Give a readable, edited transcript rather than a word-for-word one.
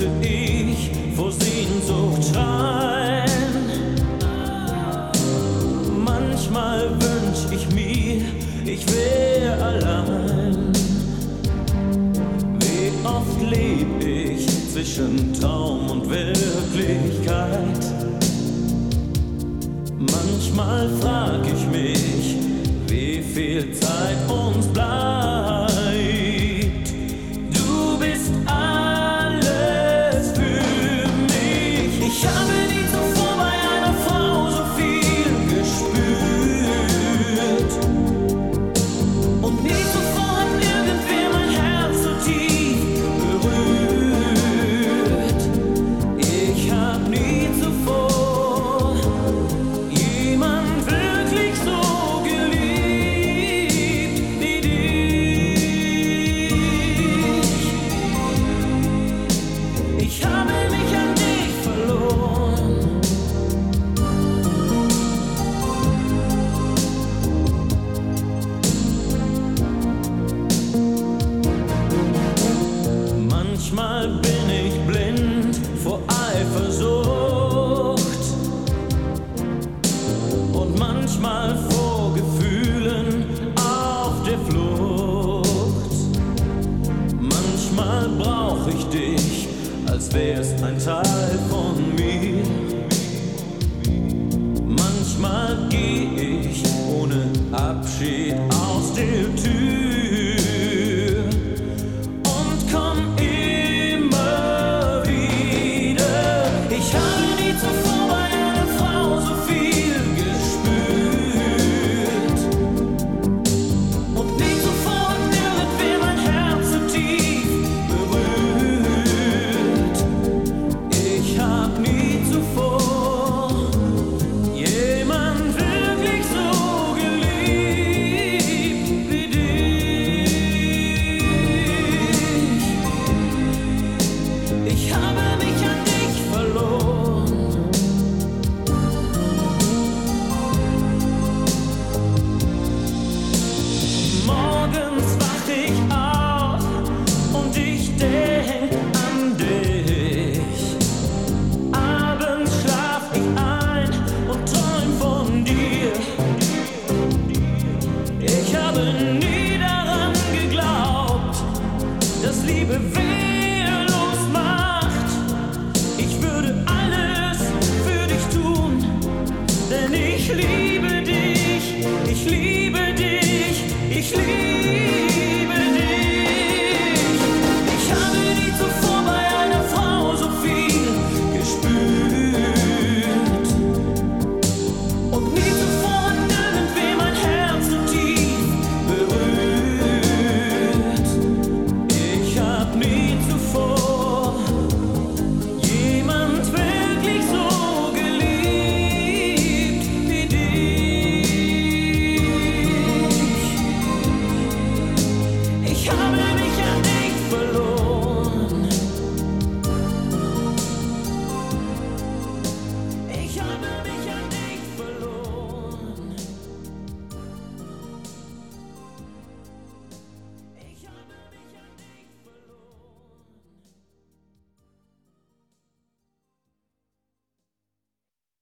könnte ich vor Sehnsucht schreien. Manchmal wünsch ich mir, ich wär allein. Wie oft leb ich zwischen Traum und Wirklichkeit. Manchmal frag ich mich, wie viel Zeit uns bleibt. Du bist alles für mich. Ich habe nie zuvor bei einer Frau so viel gespürt. Und nie zuvor hat irgendwer mein Herz so tief berührt. Ich hab nie zuvor jemand wirklich so geliebt wie dich. Ich habe mich an dich verloren. Manchmal bin ich blind vor Eifersucht und manchmal vor Gefühlen auf der Flucht. Manchmal brauch ich dich, als wär's ein Teil